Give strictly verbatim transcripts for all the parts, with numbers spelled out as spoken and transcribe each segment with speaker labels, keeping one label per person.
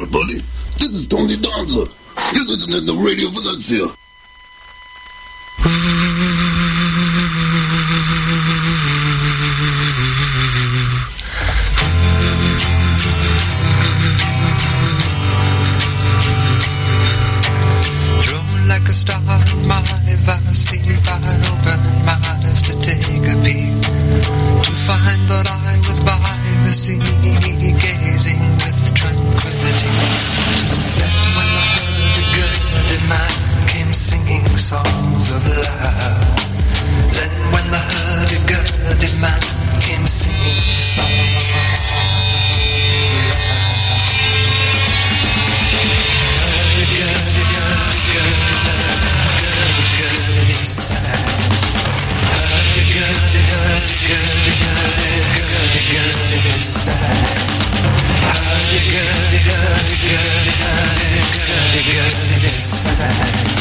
Speaker 1: everybody. This is Tony Danza. You're listening to Radio Valencia.
Speaker 2: Thrown like a star in my vast sleep, I opened my eyes to take a peek, to find that I was by the sea, gazing with tranquility. Just then when the hurdy-gurdy man came singing songs of love. Then when the hurdy-gurdy man came singing songs of love. Hurdy-gurdy, hurdy-gurdy, hurdy-gurdy sang. Hurdy-gurdy, hurdy-gurdy, hurdy-gurdy sang. Hurdy-gurdy, hurdy-gurdy, hurdy-gurdy sang.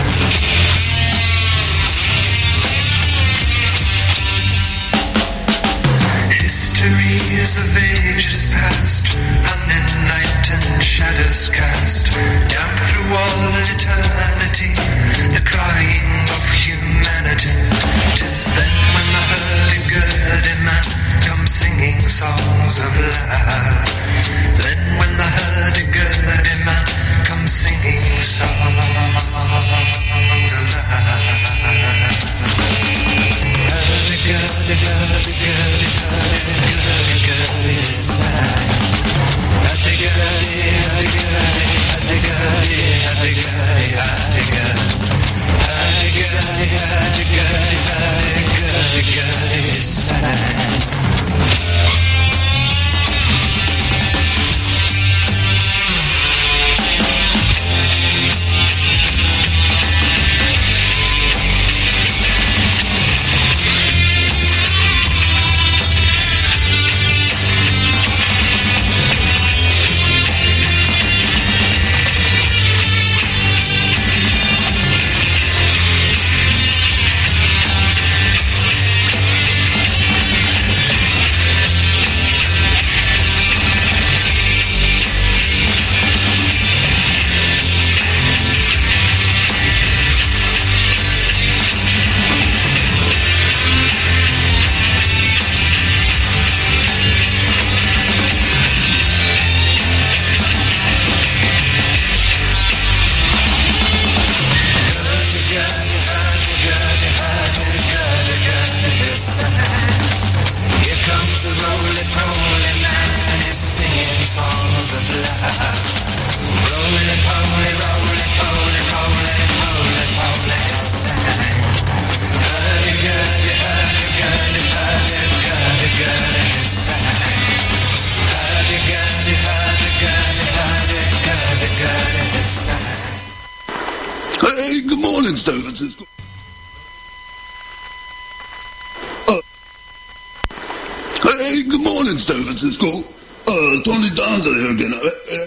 Speaker 2: Histories of ages past, unenlightened shadows cast down through all eternity, the crying of humanity. 'Tis then when the hurdy-gurdy man comes singing songs of love. Then when the hurdy-gurdy man comes singing songs of love. Hurdy-gurdy, hurdy-gurdy, hurdy-gurdy sang. Hurdy-gurdy, hurdy-gurdy, hurdy-gurdy, hurdy-gurdy, hurdy-gurdy. Hurdy-gurdy, hurdy-gurdy, hurdy-gurdy sang.
Speaker 1: Hey, good morning, San Francisco. Uh, hey, good morning, San Francisco. Uh, Tony Danza here again. Uh, uh,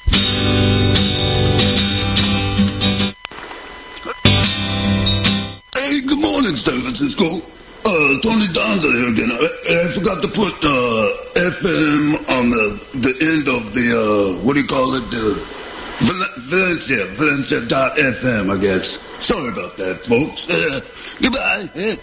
Speaker 1: hey, good morning, San Francisco. Uh, Tony Danza here again. I, I forgot to put uh, F M on the the end of the uh, what do you call it? The Val- Valencia, Valencia dot F M, I guess. Sorry about that, folks. Uh, goodbye. Uh,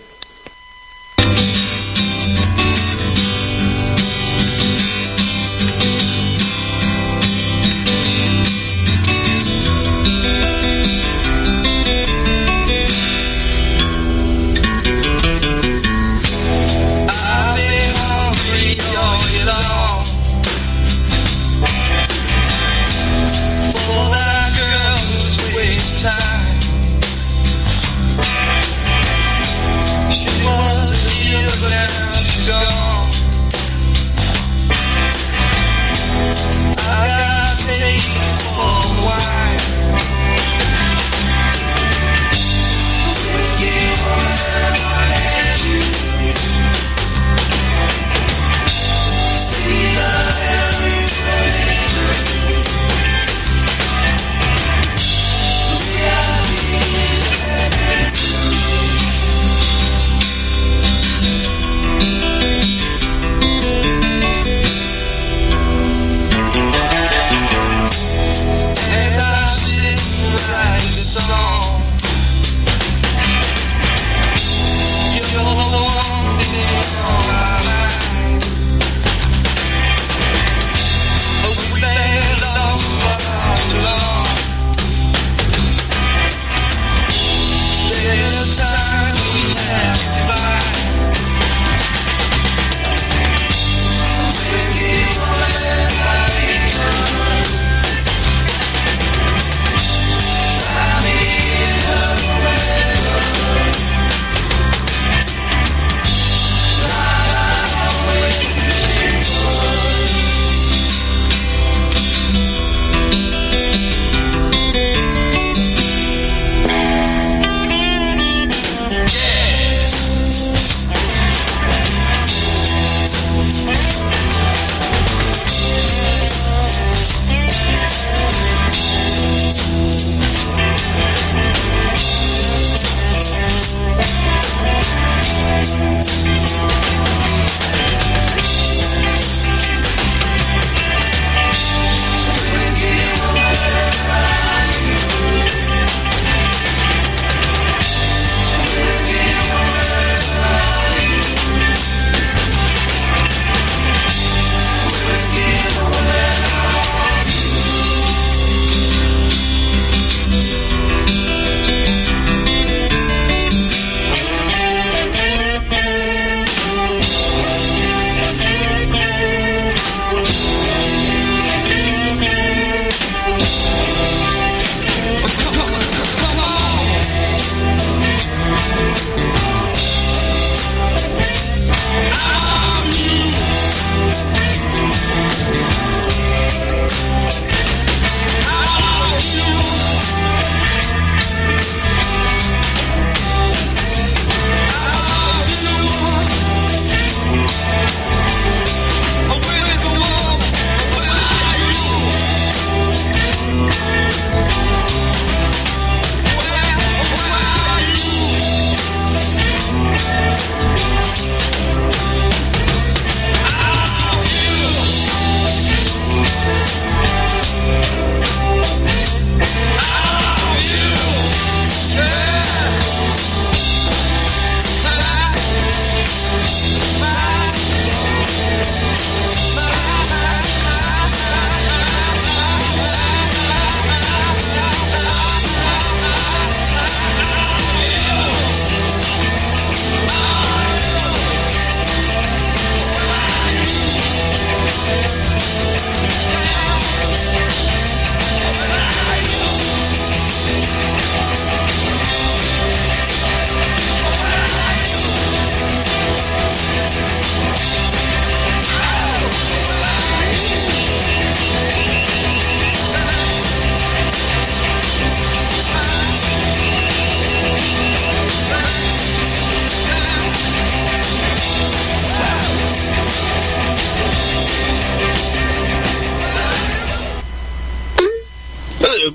Speaker 2: time.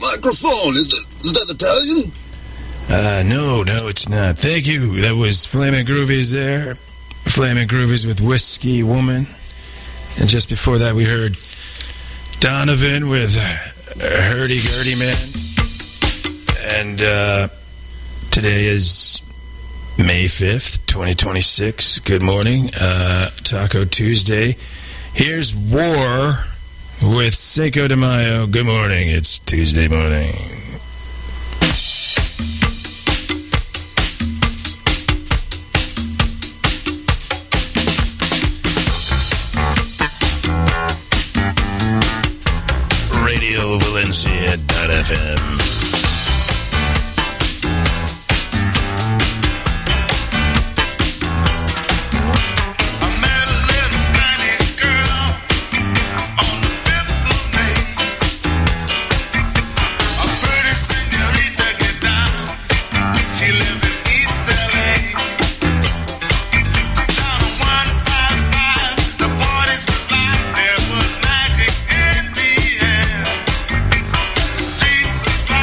Speaker 1: microphone. Is that, is that Italian?
Speaker 3: Uh, no, no, it's not. Thank you. That was Flamin' Groovies there. Flamin' Groovies with Whiskey Woman. And just before that, we heard Donovan with Hurdy Gurdy Man. And uh, today is May fifth, twenty twenty-six. Good morning. Uh, Taco Tuesday. Here's War with Cinco de Mayo. Good morning. It's Tuesday morning. Radio Valencia dot f m.
Speaker 4: Fly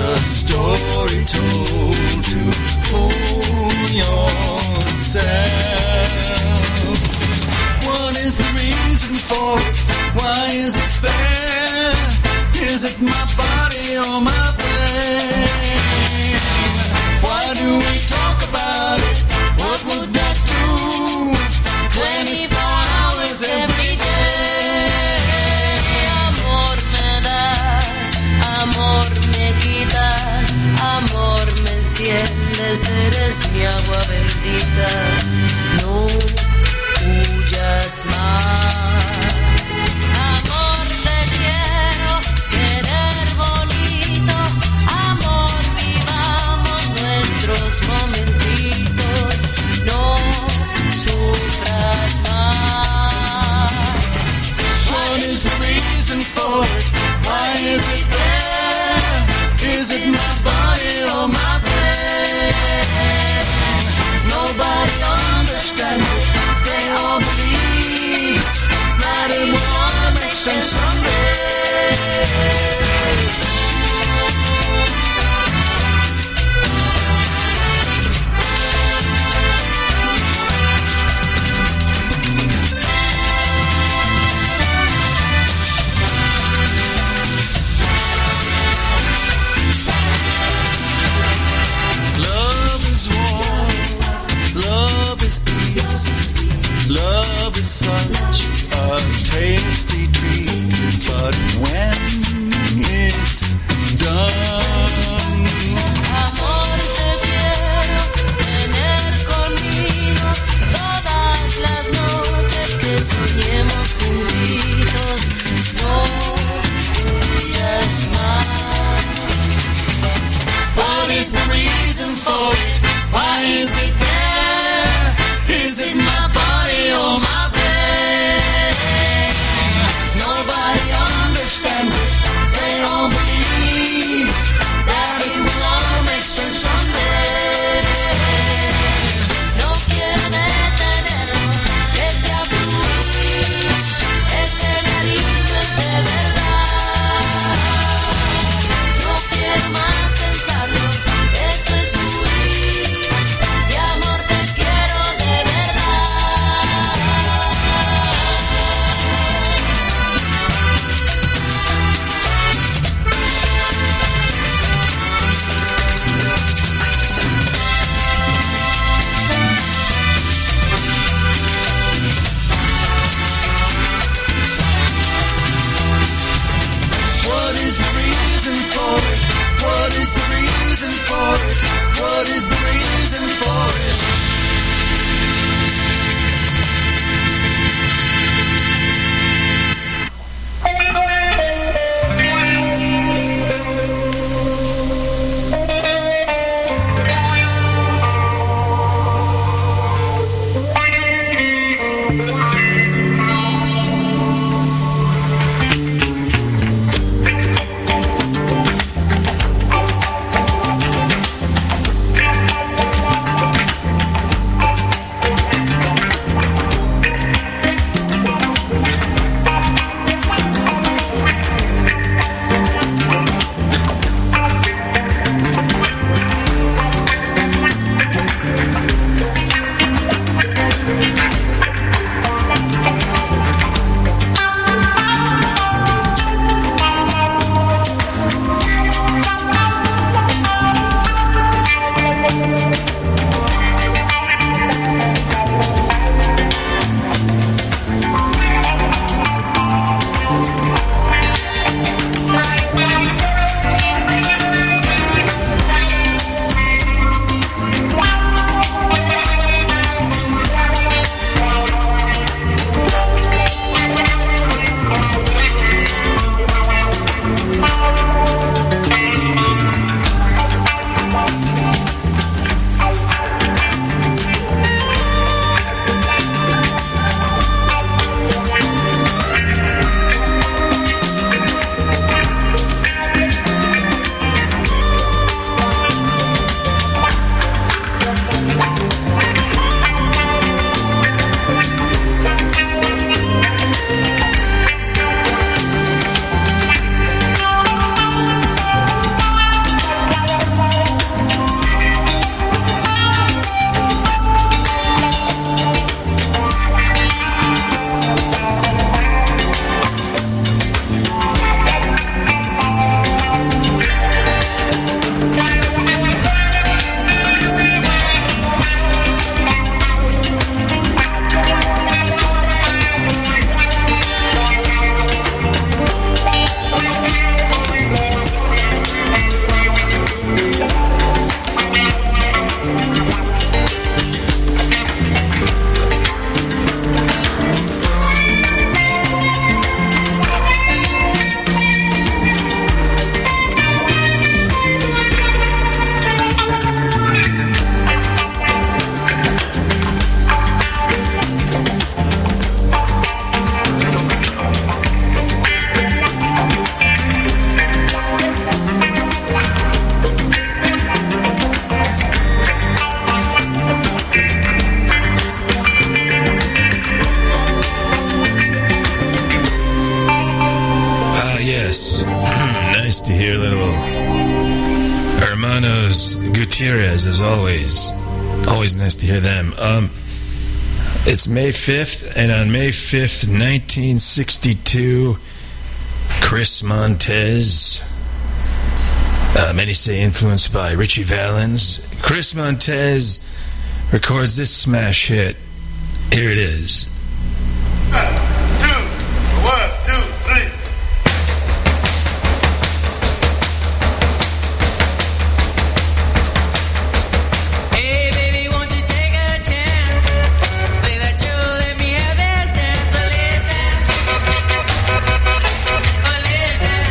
Speaker 4: a story told to fool yourself. What is the reason for it? Why is it there? Is it my body or my brain? Why do we talk about it? What would that do? twenty-four hours every day.
Speaker 5: Amor me das, amor me quitas, amor me enciendes, eres mi agua bendita. No huyas más. Amor te quiero, querer bonito, amor vivamos nuestros momentitos, no sufras más.
Speaker 4: What is the reason for it? Why is it there? Is it my body or my brain? Nobody understands it. They all believe that it will all make sense someday. Love is such a tasty treat, but when it's done,
Speaker 5: Amor te quiero, tener conmigo todas las noches que soñemos juntitos, no huyas más.
Speaker 4: what is the reason for it? Why is it there? Is it my body or my brain? Nobody understands it. They all believe that it will all make sense someday.
Speaker 5: No quiero detenerlo, que sea fluir, ese cariño es de verdad. No quiero más pensarlo, esto es huir, de amor
Speaker 3: hermanos Gutierrez, as always. Always nice to hear them. Um, it's May fifth, and on May fifth, nineteen sixty-two, Chris Montez, uh, many say influenced by Richie Valens, Chris Montez records this smash hit. Here it is.
Speaker 6: One, two, one, two, three.
Speaker 4: Hey baby, won't you take a chance? Say that you'll let me have this dance. So listen, oh listen.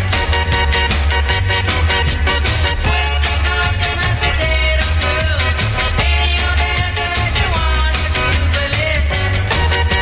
Speaker 4: We'll do the twist and stop the mashed potato too. Any old dance that you want to do, but listen.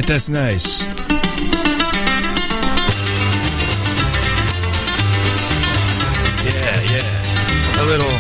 Speaker 3: right, that's nice. Yeah, yeah. A little.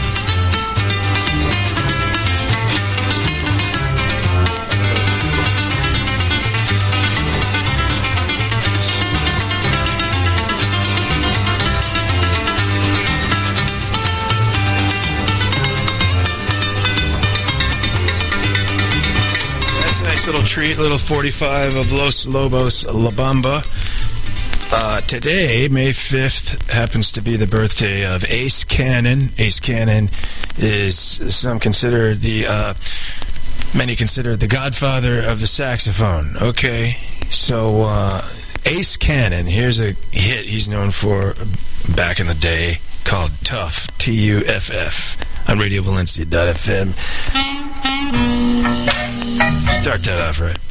Speaker 3: Nice little treat, little forty-five of Los Lobos La Bamba. Uh, today, May fifth, happens to be the birthday of Ace Cannon. Ace Cannon is, some consider the, uh, many consider the godfather of the saxophone. Okay, so uh, Ace Cannon, here's a hit he's known for back in the day called Tough, T U F F, on Radio Valencia dot F M. Start that off right.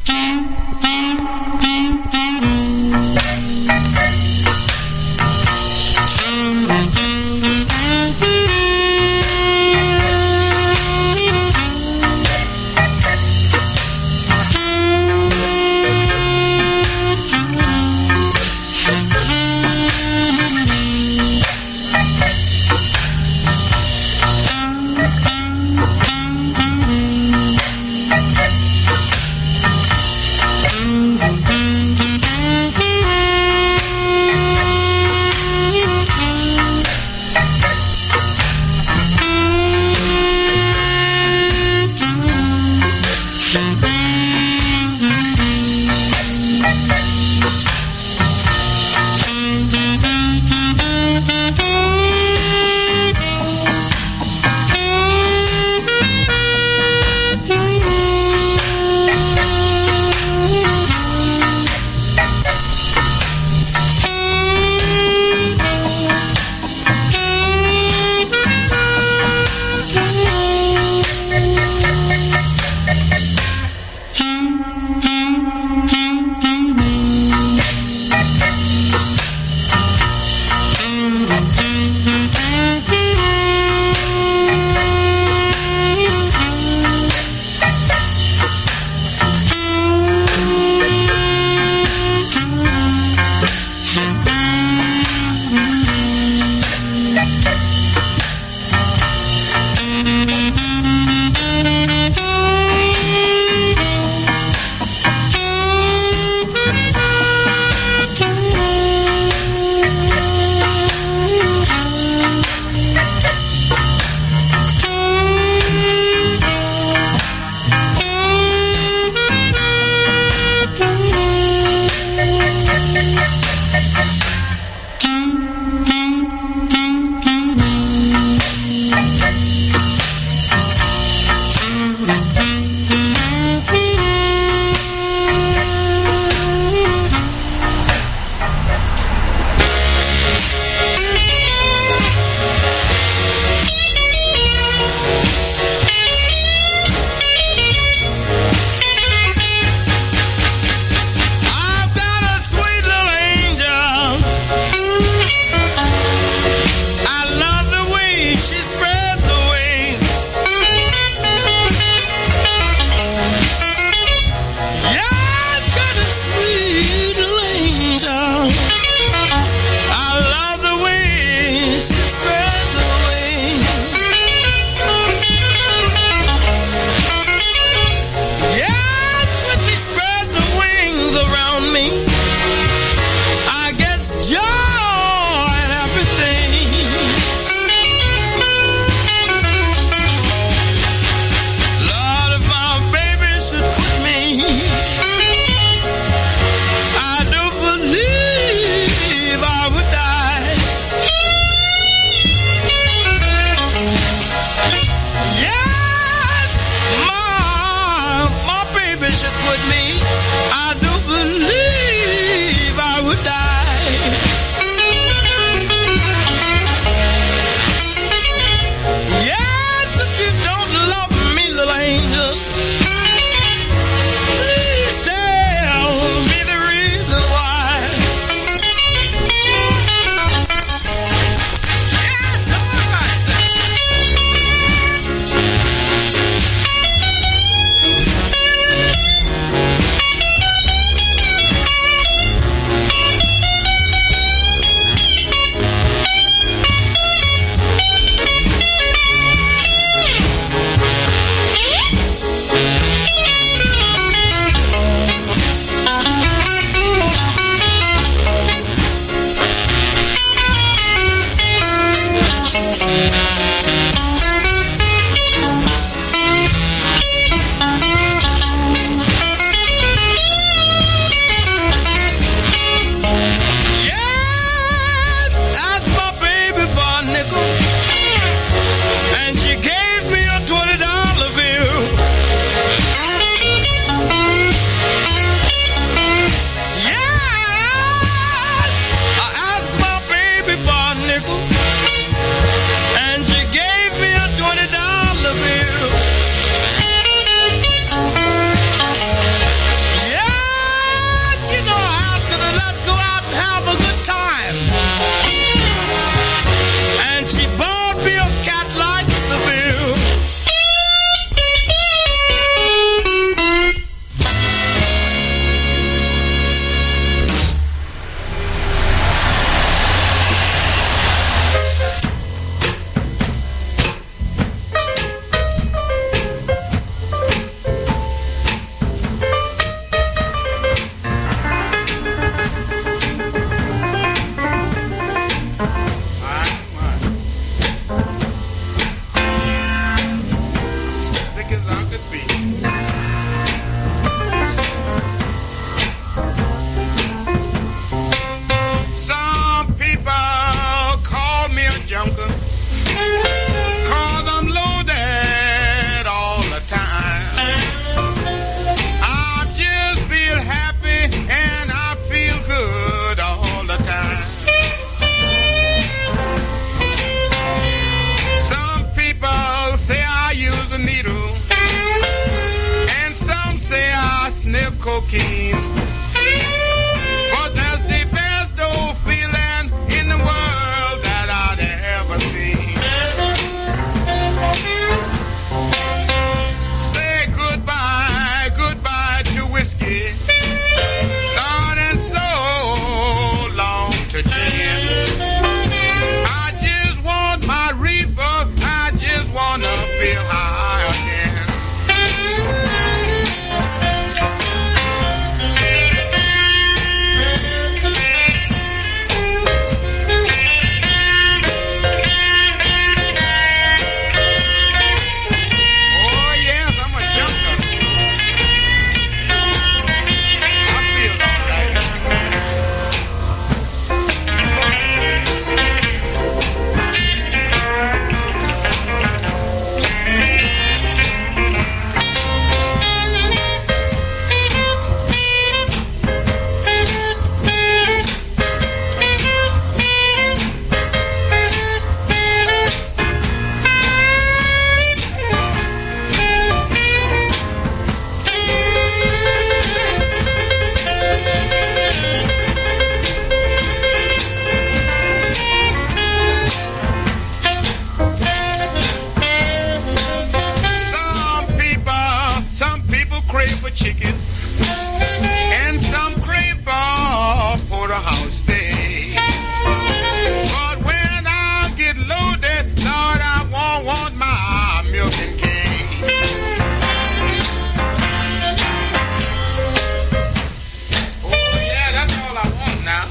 Speaker 6: keen. But that's the best old feeling in the world that I'd ever seen. Say goodbye, goodbye to whiskey. Lord, and so long to gin. I just want my reefer. I just wanna feel high again. Oh yes, I'm a junker. I feel all right. Some people, some people crave for chicken, and some crave for porterhouse steak. But when I get loaded, Lord, I won't want my milk and cake. Oh yeah, that's all I want now.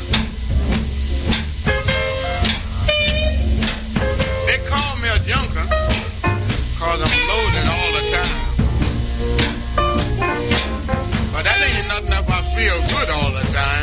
Speaker 6: They call me a junker, cause I'm loaded all the time. But that ain't nothing if I feel good all the time.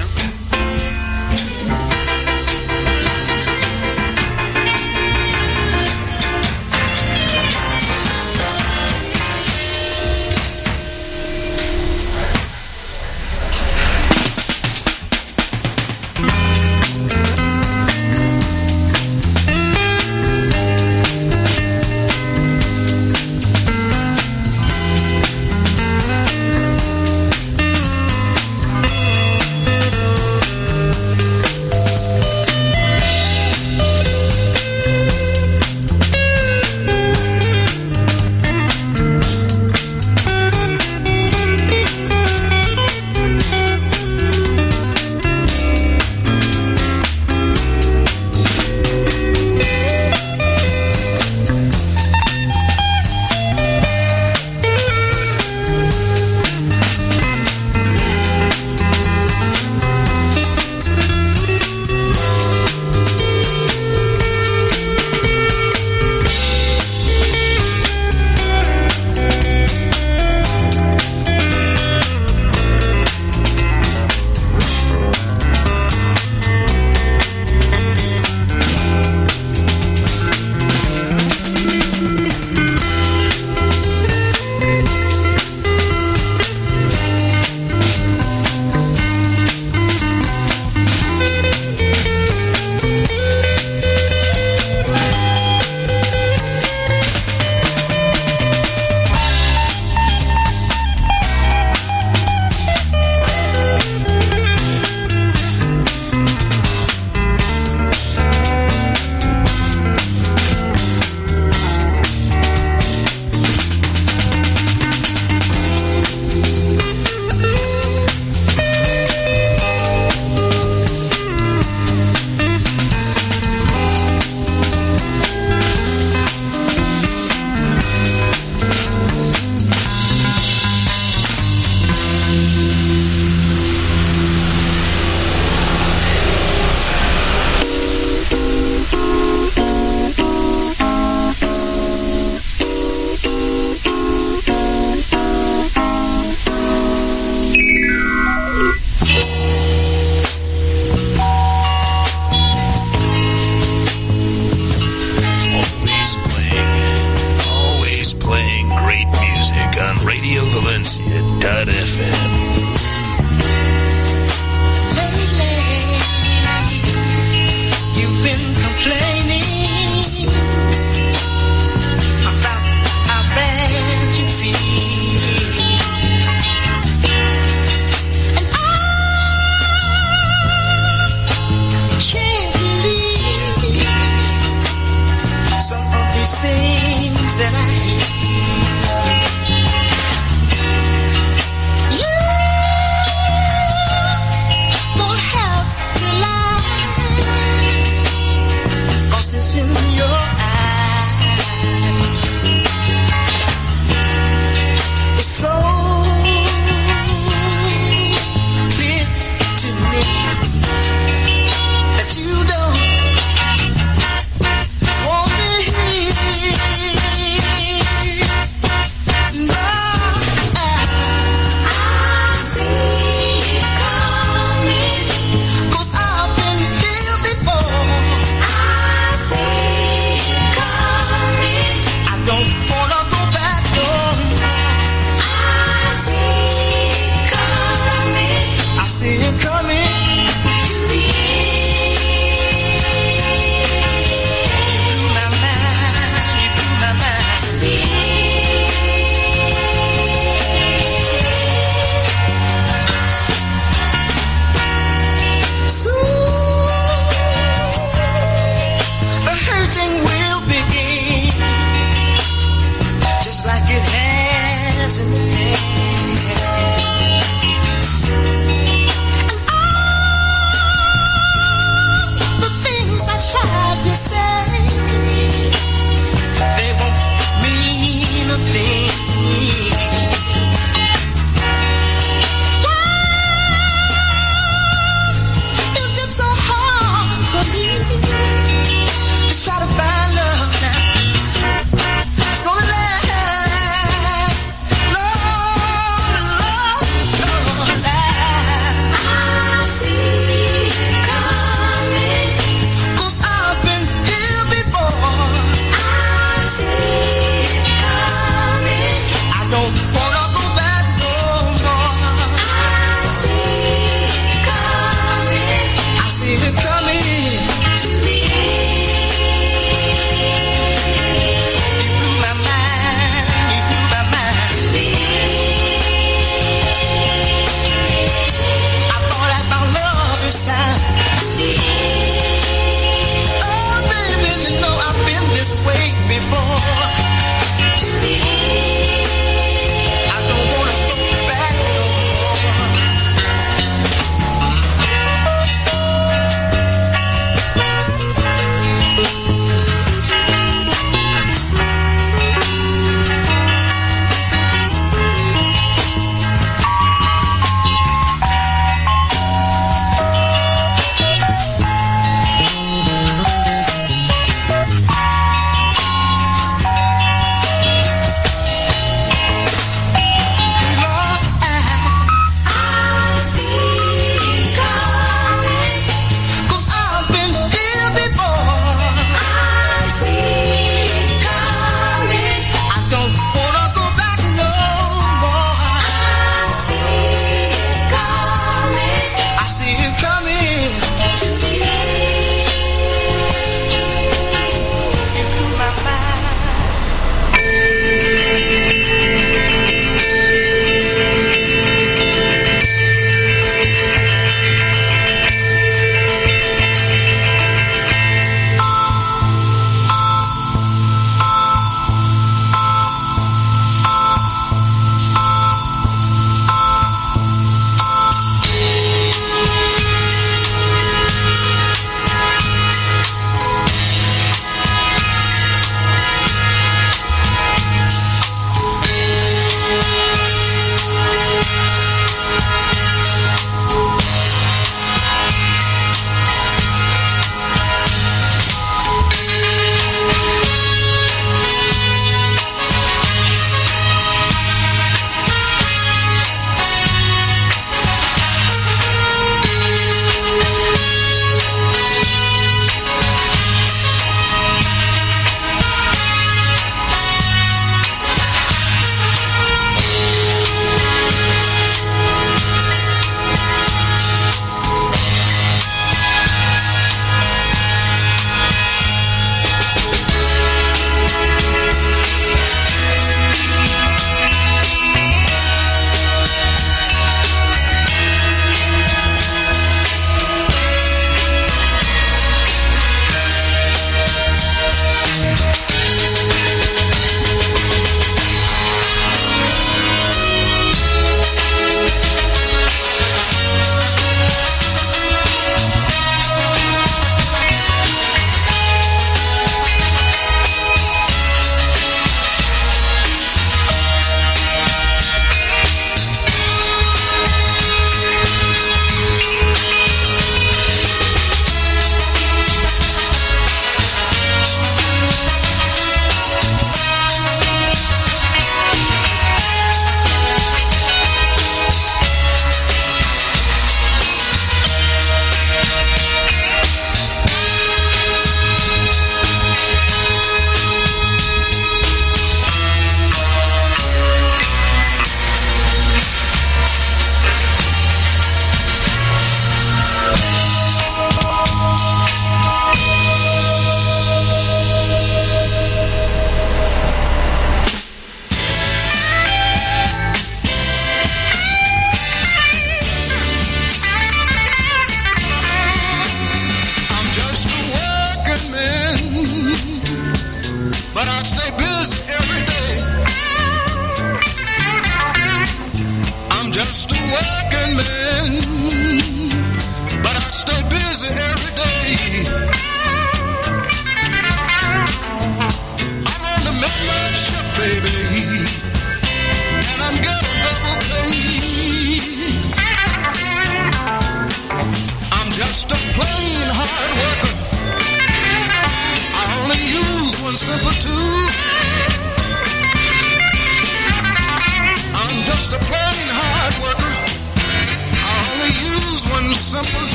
Speaker 7: radio valencia dot f m.
Speaker 4: You've been complaining about how bad you feel.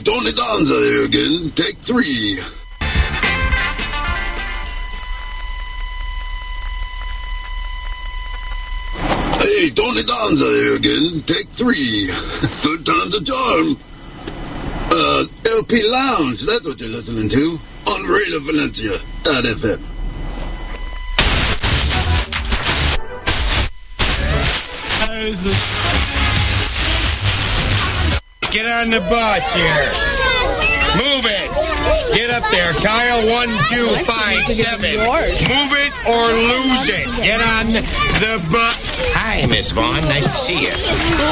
Speaker 1: Tony Danza here again. Take three. Hey, Tony Danza here again. Take three. Third time's a charm. Uh, L P Lounge, that's what you're listening to. On Radio Valencia dot F M.
Speaker 8: Get on the bus here. Move it. Get up there. Kyle one two five seven. Move it or lose it. Get on the bus. Hi, Miss Vaughn. Nice to see you.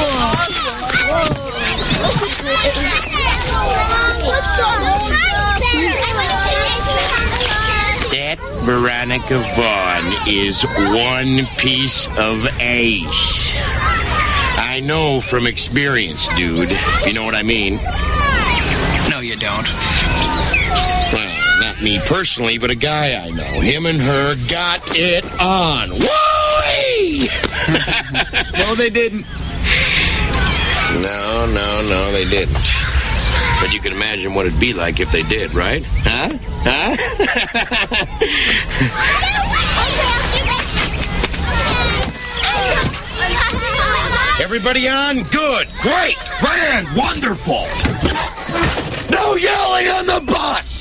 Speaker 8: That Veronica Vaughn is one piece of ace. I know from experience, dude. If you know what I mean.
Speaker 9: No, you don't.
Speaker 8: Well, not me personally, but a guy I know. Him and her got it on. Whoa!
Speaker 9: No, they didn't.
Speaker 8: No, no, no, they didn't. But you can imagine what it'd be like if they did, right? Huh? Huh? Everybody on? Good. Great. Grand. Wonderful. No yelling on the bus.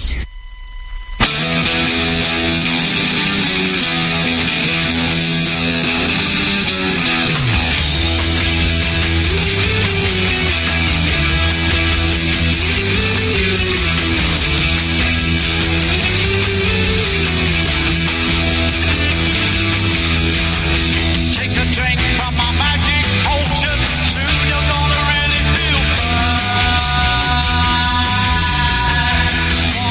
Speaker 4: Take a drink from my magic potion. Soon you're gonna really feel fine.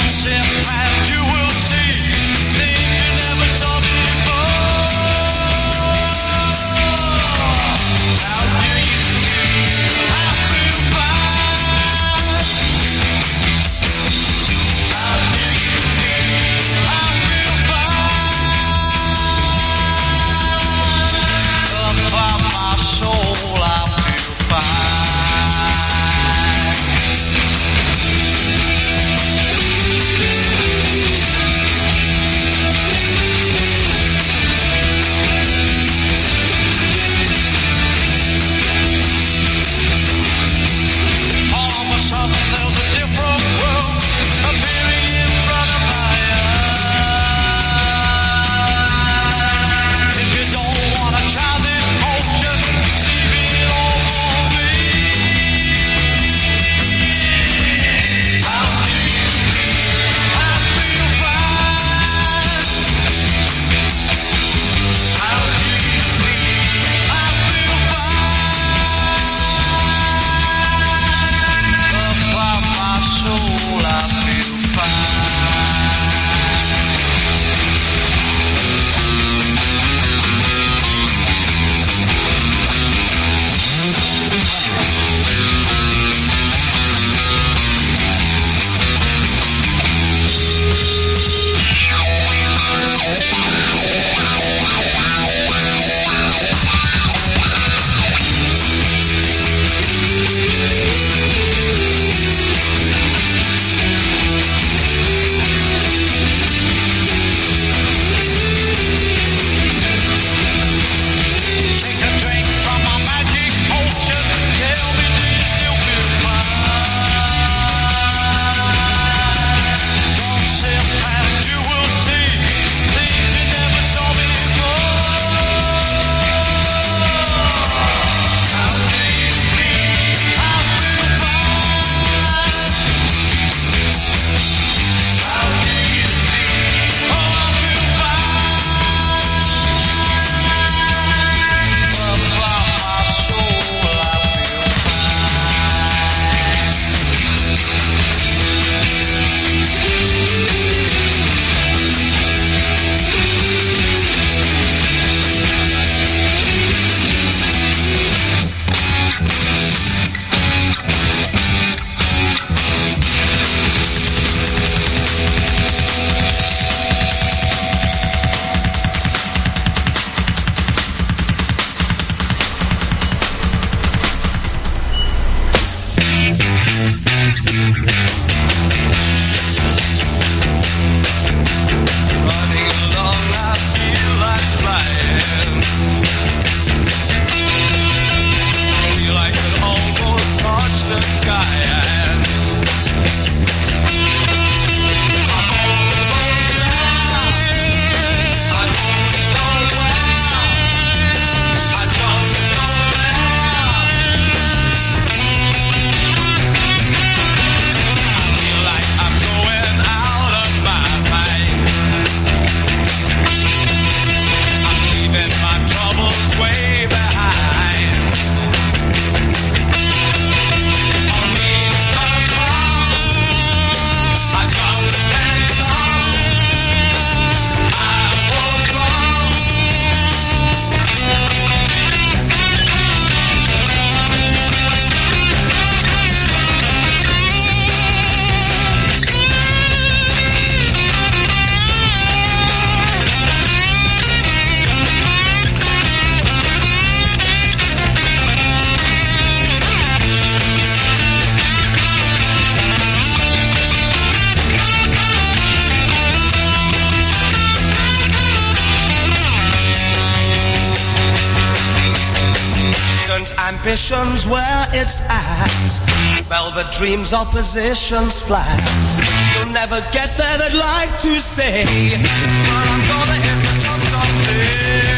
Speaker 10: ambitions where it's at. Velvet dreams, oppositions flat. You'll never get there, they'd like to say, but I'm gonna hit the top someday.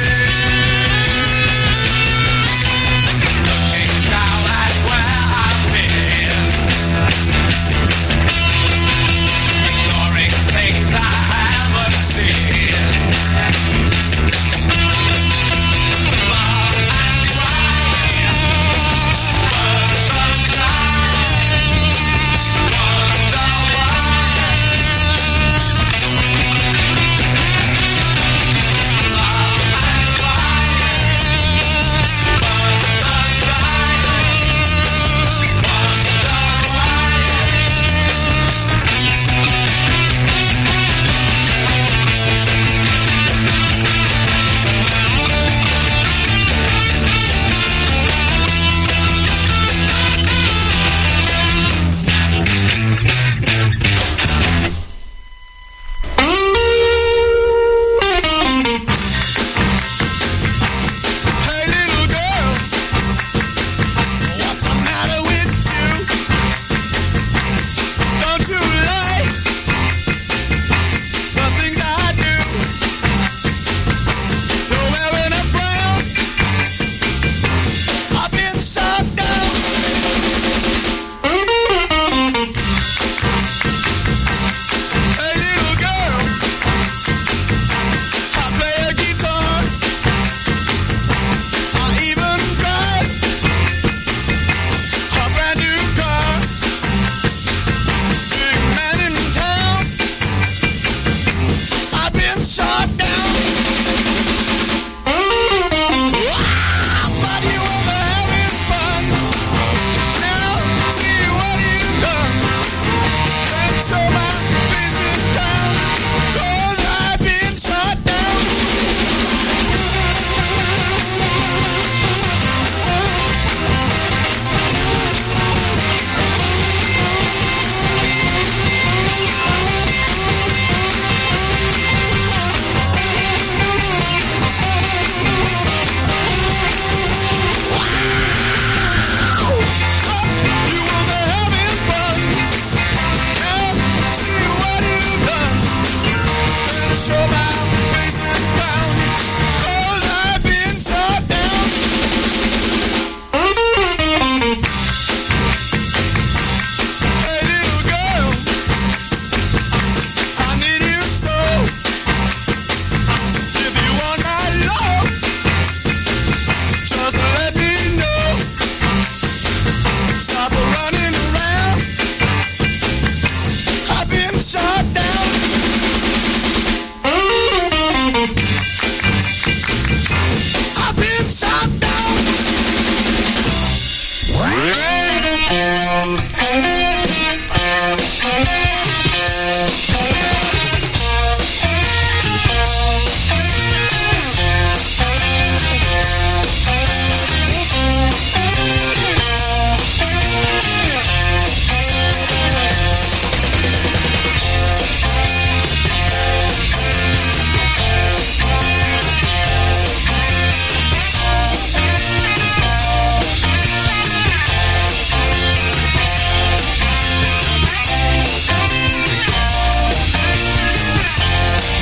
Speaker 10: Looking down at where I've been, ignoring things I haven't seen.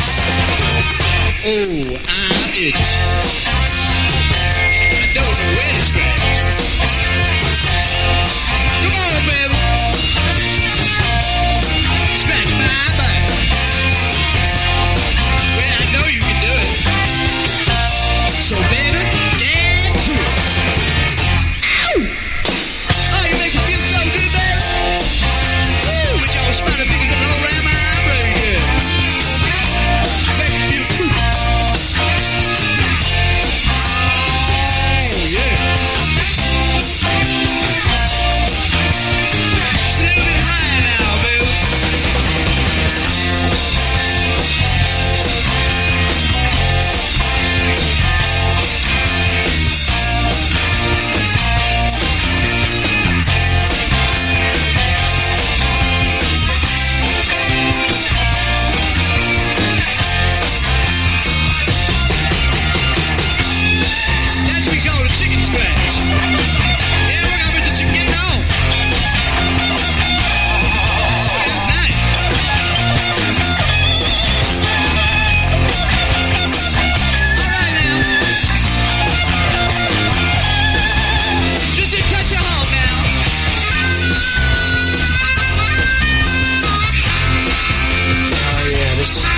Speaker 11: Oh, I itch. I don't know where